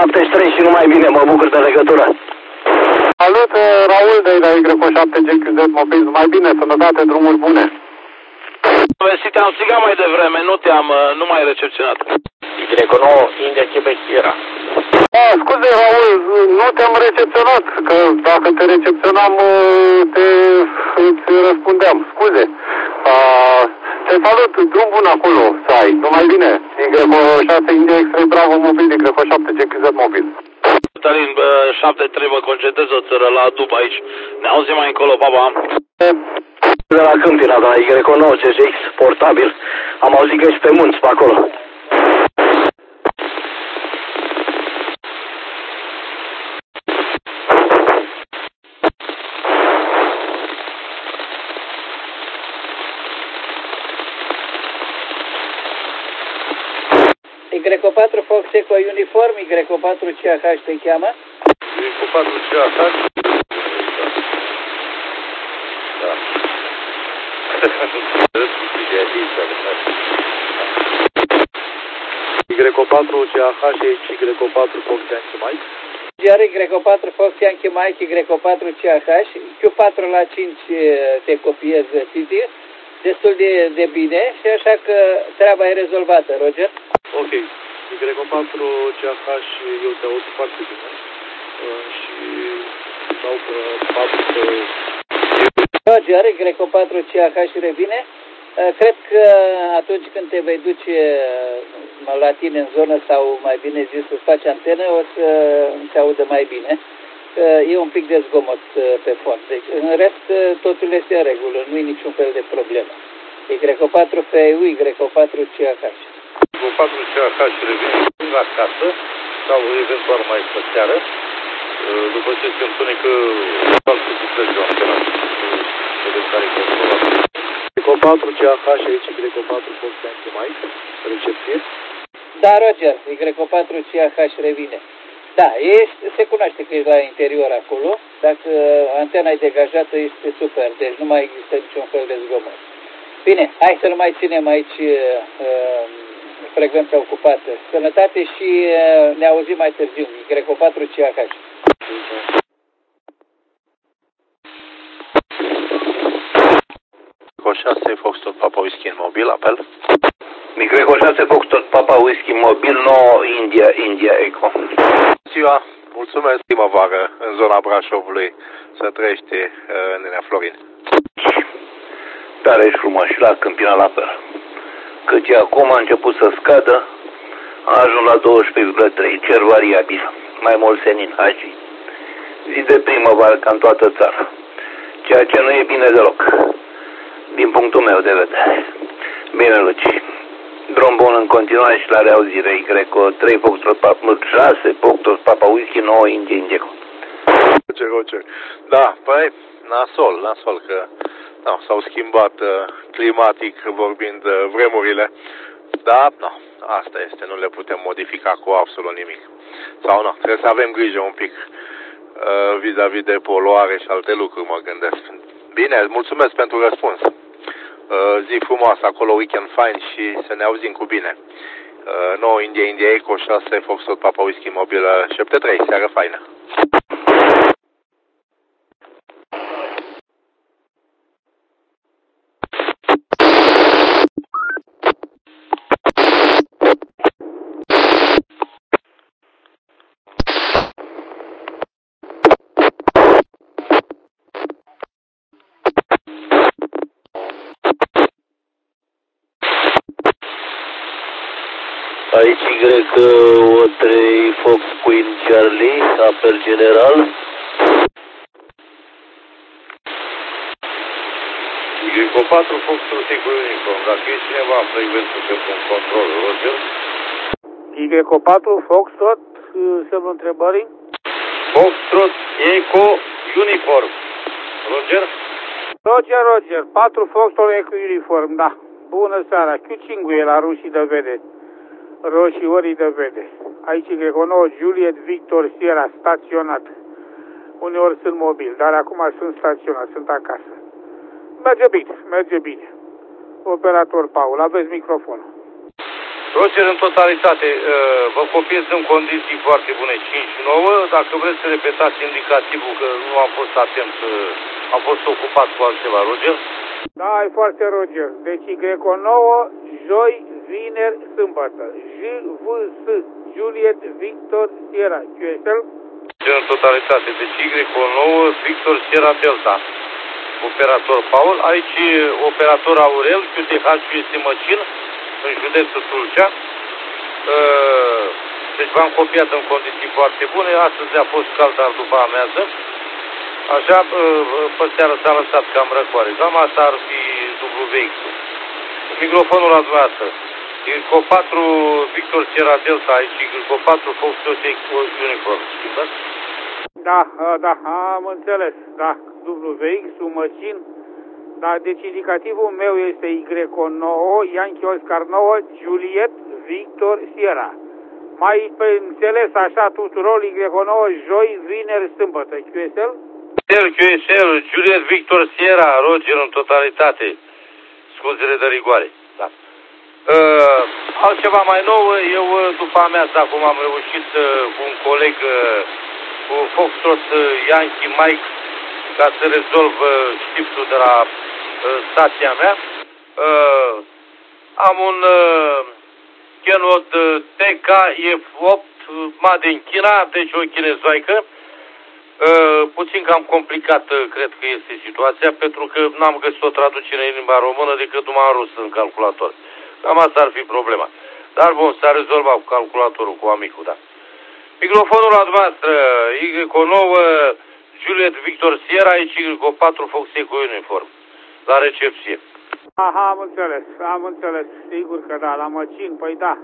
73 și numai bine, mă bucur de legătură. Salut, Raul de la Y7GQZ Mobil, mai bine, sănătate, drumuri bune. Te-am strigat mai devreme, nu m-ai recepționat. Y9, India, Quebec, Sierra. Scuze, Raul, nu te-am recepționat, că dacă te recepționam, îți răspundeam. Scuze. Te salut, drum bun acolo să ai, numai bine. Y6 India X-Ray Bravo Mobil, Y7GQZ Mobil. Talin, 7-3, mă concentrez o țără la după aici. Ne auzim mai încolo, baba. De la Câmpina, de la Y9 CSX, portabil. Am auzit că ești pe munți, pe acolo. Y4 Fox Eco Uniform, Y4 CH te cheamă? Y4 CH? Da. Y4 CH și Y4 Fox Yankee Mike? Iar Y4 Fox Yankee Mike, Y4 CH, Q4 la 5 te copiez Titi, destul de bine și așa că treaba e rezolvată, Roger. Ok. Y4 CH eu te aud foarte bine și dau că faptul că... Roger, Y4 CH revine. Cred că atunci când te vei duce la tine în zonă sau mai bine zis să faci antenă, o să se audă mai bine. E un pic de zgomot pe fond. Deci, în rest, totul este în regulă, nu e niciun fel de problemă. Y4 FEU, Y4 CH. Y4 CH revine acasă sau eventual mai pe seară, după ce se întunecă faptul cu plăci o antenă. Vedem care e controlul. Y4 CH și aici Y4 Fox Yankee Mike, recepție. Da, Roger, Y4 CH revine. Da, se cunoaște că ești la interior acolo. Dacă antena e degajată, este super, deci nu mai există niciun fel de zgomot. Bine, hai să-l mai ținem aici frecvența ocupată. Sănătate și ne auzim mai târziu. Y4 CH. Y6 Foxtrot Papa Whisky în mobil, apel. Y6 Foxtrot Papa Whisky mobil, 9 India Eco. Ziua, mulțumesc, primăvară în zona Brașovului, să trăiește Nenea Florin. Tare ești frumos și la Câmpina la fel. Cât e acum a început să scadă, a ajuns la 12,3, cer variabil, mai mult senin, Hagi. Zi de primăvară ca în toată țara, ceea ce nu e bine deloc, din punctul meu de vedere. Bine, Luci, drum bun în continuare și la reauzire, Y3 Foxtrot Papa 6 Foxtrot Papa Whisky 9 India. Roger. Da, păi, nasol, că da, s-au schimbat climatic vorbind vremurile, dar no, asta este, nu le putem modifica cu absolut nimic. Sau nu, trebuie să avem grijă un pic vis-a-vis de poluare și alte lucruri, mă gândesc. Bine, mulțumesc pentru răspuns. Zi frumoasă acolo, weekend fine și să ne auzim cu bine. 9 India Eco 6 Foxtrot Papa Whisky mobil 73, seară faină. Aici Y3 Fox Queen Charlie, apel general. Y4 Foxtrot Eco Uniform, dacă e cineva în frecvență pentru un control, Roger. Y4 Foxtrot, semnul întrebării. Foxtrot Eco Uniform, Roger. Roger, 4 Foxtrot Eco Uniform, da. Bună seara, Q5 e la rușii de vede. Roșiorii de vede. Aici Y9 Juliet Victor Sierra, staționat. Uneori sunt mobil, dar acum sunt staționat, sunt acasă. Merge bine. Operator Paul, aveți microfonul. Roger, în totalitate, vă copiez în condiții foarte bune 5-9. Dacă vreți să repetați indicativul, că nu am fost atent, am fost ocupat cu altceva, Roger. Da, e foarte Roger. Deci Y9, joi, vineri, sâmbătă. JVS, Juliet, Victor, Sierra, QSL. În totalitate, deci Y9, Victor, Sierra, Delta. Operator Paul, aici operator Aurel, QTH, QS Măcin, în județul Tulcea. Deci v-am copiat în condiții foarte bune. Astăzi a fost cald, dar după amiază. Așa, pe seară s-a lăsat cam răcoare. Cam asta ar fi WX-ul. Microfonul la dumneavoastră. Y4 Victor Sierra Delta, aici Y4 Fox Uniform. Da, am înțeles. Da, WX-ul Măcin. Da, deci indicativul meu este Y9, Yankee Oscar 9, Juliet, Victor, Sierra. Mai înțeles așa tuturor, Y9, joi, vineri, sâmbătă. QSL? QSL, Juliet, Victor, Sierra, Roger în totalitate. Scuzele de rigoare. Da. Altceva mai nou, eu după amiază acum am reușit cu un coleg cu Foxtrot Yankee Mike ca să rezolv știptul de la stația mea. Am un Kenwood TK-F8 Made in China, deci o chinezoică. Puțin cam complicat cred că este situația, pentru că n-am găsit o traducere în limba română decât numai în rusă în calculator. Cam asta ar fi problema. Dar bun, s-a rezolvat cu calculatorul, cu amicul, da. Microfonul la dumneavoastră, Y9, Juliet Victor Sierra, aici Y4 Fox Eco Uniform, la recepție. Aha, am înțeles, sigur că da, la Măcin, păi da.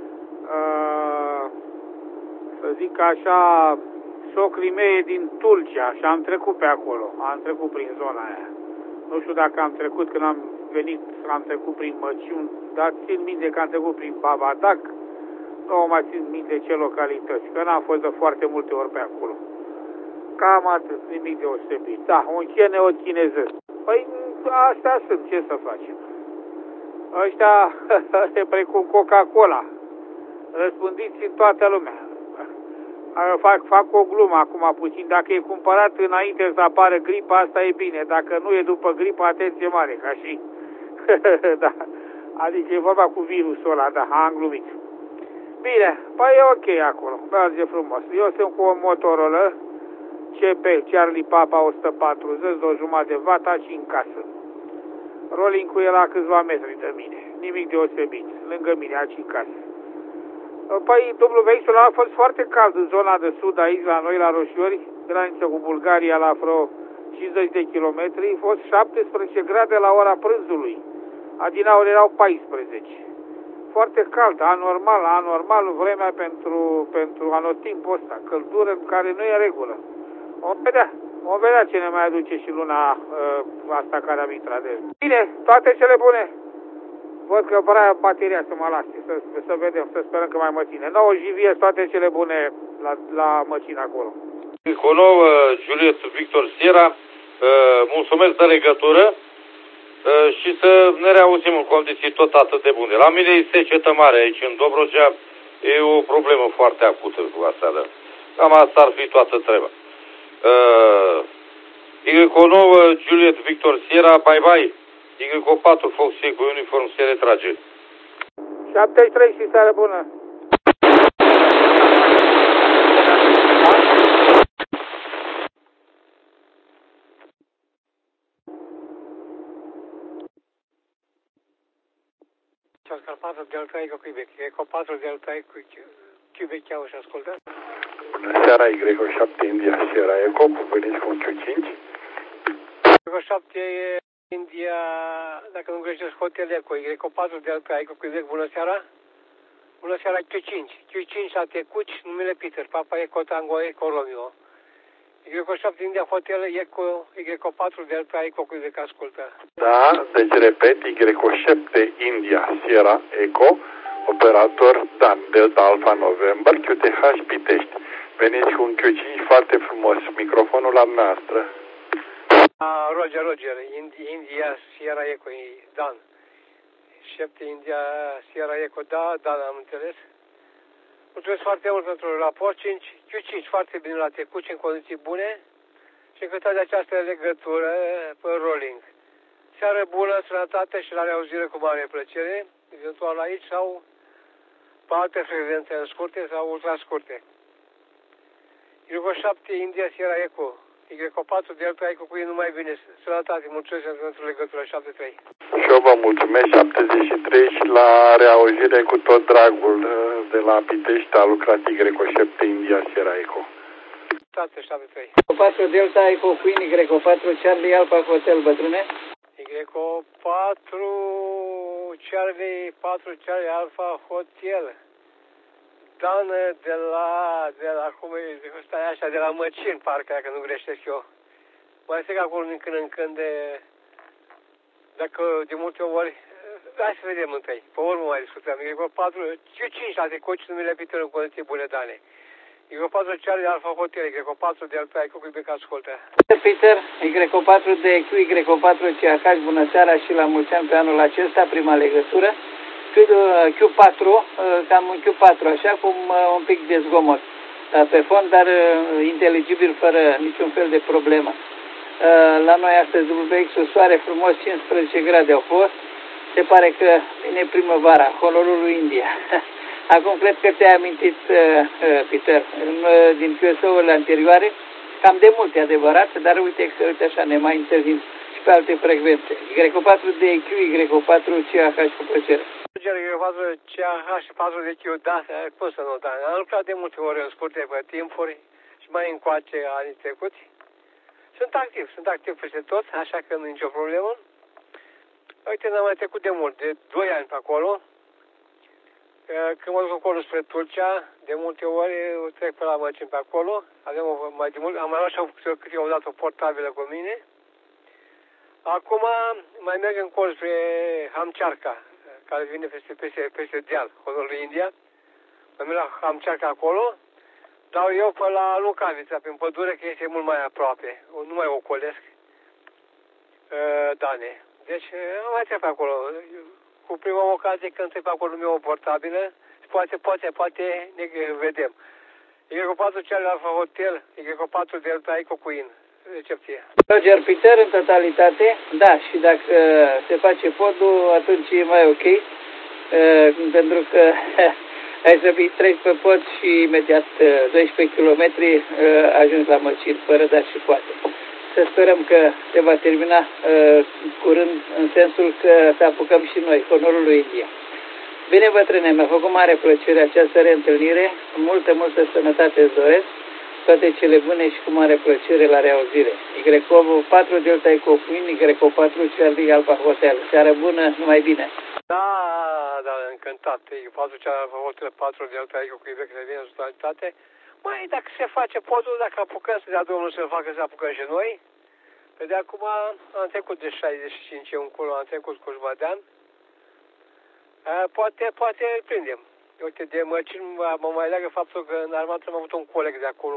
Să zic așa, socrii mei din Tulcea și am trecut pe acolo, am trecut prin zona aia. Nu știu dacă am trecut când am venit, am trecut prin Măciun, dar țin minte că am trecut prin Babadac, nu mai țin minte ce localități, că n-am fost de foarte multe ori pe acolo. Cam atât, nimic deosebit. Da, un Kenwood chineză. Păi, astea sunt, ce să facem? Ăștia e precum Coca-Cola, răspândiți în toată lumea. Fac o glumă acum puțin, dacă e cumpărat înainte să apară gripa, asta e bine, dacă nu e după gripă, atenție mare, ca și... da, adică e vorba cu virusul ăla, da, am glumit. Bine, păi e ok acolo, merge frumos. Eu sunt cu o Motorola CP Charlie Papa 140, 2,5 W, și în casă. Rolling cu el la câțiva metri de mine, nimic deosebit, lângă mine, aici în casă. Păi, WX-ul a fost foarte cald în zona de sud, aici la noi, la Roșiori, graniță cu Bulgaria, la vreo 50 de kilometri, a fost 17 grade la ora prânzului. Adinauri erau 14. Foarte cald, anormal vremea pentru anotimpul ăsta, căldură care nu e în regulă. Vom vedea ce ne mai aduce și luna asta care am intrat de el. Bine, toate cele bune! Văd că vrea bateria să mă lase, să vedem, să sperăm că mai mă ține. 9 JVS, toate cele bune la Măcin acolo. Cu 9, Juliet Victor Sierra, mulțumesc de legătură și să ne reauzim în condiții tot atât de bune. La mine e secetă mare aici în Dobrogea, e o problemă foarte acută cu asta, dar cam asta ar fi toată treaba. Y9, Juliet Victor Sierra, bye-bye. Y4 Fox Eco Uniform se retrage. 73 și seară bună! Oscar 4 Delta Eco Quebec. Eco 4 Delta Eco Quebec, iau și ascultă. Bună seara, Y7 India Sierra Eco, veniți cu un Q5. Eco 7 India, dacă nu greșesc, Hotel Eco, Y4 Delta Eco Quebec, bună seara. Bună seara, Q5. Q5 la Tecuci, numele Peter, Papa Eco Tango Eco Romeo. Y7 India Hotel Eco, Y4 Delta Eco Quebec, ascultă. Da, deci repet, Y7 India Sierra Eco, operator Dan, Delta Alpha November, QTH Pitești. Veniți cu un Q5 foarte frumos, microfonul la noastră. Roger, India Sierra Eco, Dan. 7 India Sierra Echo, da, am înțeles. Mulțumesc foarte mult pentru raport. Q5 foarte bine la Tecuci, în condiții bune și încântat de această legătură pe rolling. Seară bună, sănătate și la reauzire cu mare plăcere, eventual aici sau pe alte frecvențe scurte sau ultra scurte. Q 7 India Sierra Echo, Y4 Delta Echo cu ei numai bine, sănătate, mulțumesc pentru legătură 73. Și eu vă mulțumesc, 73 și la reauzire cu tot dragul de la Pitești a lucrat Y7 India Sierra Echo. 73. 4 Delta Echo Queen, Y4 Charlie Alpha Hotel, bătrâne. Y4 Charlie 4 Charlie Alpha Hotel. Dan de la cum e, stai așa, de la Măcin, parcă, dacă nu greșesc eu. Mai zic acolo din când în când dacă de multe ori, hai să vedem întâi, pe urmă mai discutăm. Y4, Q5 la Tecuci, numele Peter în condiții bune, Dane. Y4 Charlie Alpha Hotel, Y4 Delta Echo, cu iubic ascultă. Peter, Y4 de Q, Y4 CH, bună seara și la mulți ani pe anul acesta, prima legătură. Q4, cam un Q4, așa cum un pic de zgomot pe fond, dar inteligibil, fără niciun fel de problemă. La noi astăzi WX-ul soare frumos, 15 grade au fost. Se pare că vine primăvara, honorul India. Acum cred că te-ai amintit, Peter, din QSO-urile anterioare, cam de multe adevărat, dar uite că așa ne mai intervin și pe alte frecvențe. Y4 de Q, Y4 CH cu plăcere. Y4 CH și 4 de Q, da, cum să nu, da. Am lucrat de multe ori în scurte pe timpuri și mai încoace anii trecuți. Sunt activ peste tot, așa că nu e nicio problemă. Uite, n-am mai trecut de mult, de 2 ani pe acolo. Când mă duc acolo spre Tulcea, de multe ori trec pe la Măcin pe acolo. Am mai luat și câte o dată o portabilă cu mine. Acum mai merg încolo spre Hamcearca, care vine peste deal, honorul India. Mai merg la Hamcearca acolo. Dau eu pe la Lucavița, prin pădure, că este mult mai aproape. Nu mai ocolesc. Dane. Deci, mai trec pe acolo. Cu prima ocazie, când trec pe acolo, nu o portabilă. Poate ne vedem. Y4 Charlie Alpha Hotel, Y4 Delta Echo Queen. Recepție. Roger Peter, în totalitate, da, și dacă se face podul, atunci e mai ok. Pentru că ai să treci pe pod și imediat 12 km ajungi la Măcin, fără dar și poate. Să sperăm că se va termina curând, în sensul că să apucăm și noi, honorul lui India. Bine, bătrâne, mi-a făcut mare plăcere această reîntâlnire, multă sănătate îți doresc, toate cele bune și cu mare plăcere la reauzire. Y4 Delta Echo Queen, Y4 Charlie Alpha Hotel. Seară bună, numai bine! Da, încântat. Y4 Charlie Alpha Hotel, 4 Delta Echo Queen, că vine în totalitate. Mai, dacă se face podul, dacă apucăm să dea Domnul să-l facă, să apucăm și noi. Că de acum am trecut de 65 încolo, am trecut cu jumătate de an. Poate îl prindem. Uite, de Măcin mă mai leagă faptul că în armată am avut un coleg de acolo,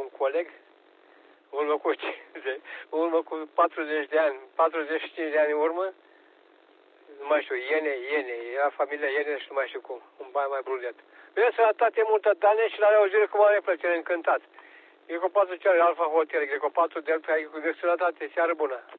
în urmă cu 40 de ani, 45 de ani în urmă, nu mai știu, Iene, era familia Iene și nu mai știu cum, un bai mai brunet. Bine, sănătate multă, Dane, și la reauzire cu mare plăcere, încântat. Y4 Charlie Alpha Hotel, Y4 Delta, cu sănătate, seară bună.